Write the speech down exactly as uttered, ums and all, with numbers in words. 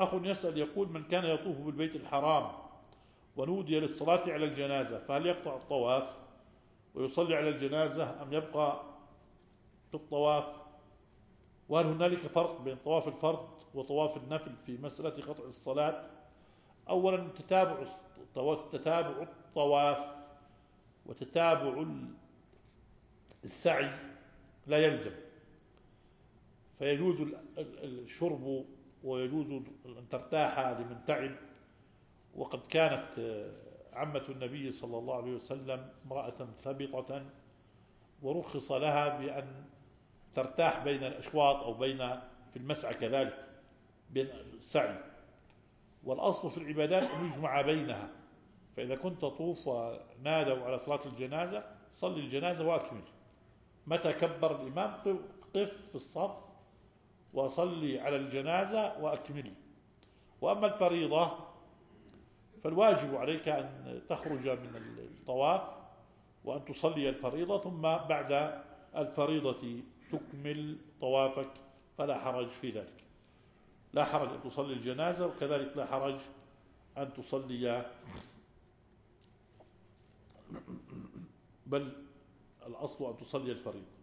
أخ يسأل يقول: من كان يطوف بالبيت الحرام ونودي للصلاة على الجنازة فهل يقطع الطواف ويصلي على الجنازة أم يبقى في الطواف؟ وهل هنالك فرق بين طواف الفرض وطواف النفل في مسألة قطع الصلاة؟ أولا تتابع تتابع الطواف وتتابع السعي لا يلزم، فيجوز الشرب ويجوز أن ترتاح لمن تعب. وقد كانت عمة النبي صلى الله عليه وسلم امرأة ثبطة ورخص لها بأن ترتاح بين الأشواط أو بين في المسعى كذلك بين السعي. والأصل في العبادات أن يجمع بينها، فإذا كنت تطوف ونادوا على صلاة الجنازة صلي الجنازة وأكمل، متى كبر الإمام قف في الصف وصلي على الجنازة وأكمل. وأما الفريضة فالواجب عليك أن تخرج من الطواف وأن تصلي الفريضة، ثم بعد الفريضة تكمل طوافك، فلا حرج في ذلك. لا حرج أن تصلي الجنازة، وكذلك لا حرج أن تصلي، بل الأصل أن تصلي الفريضة.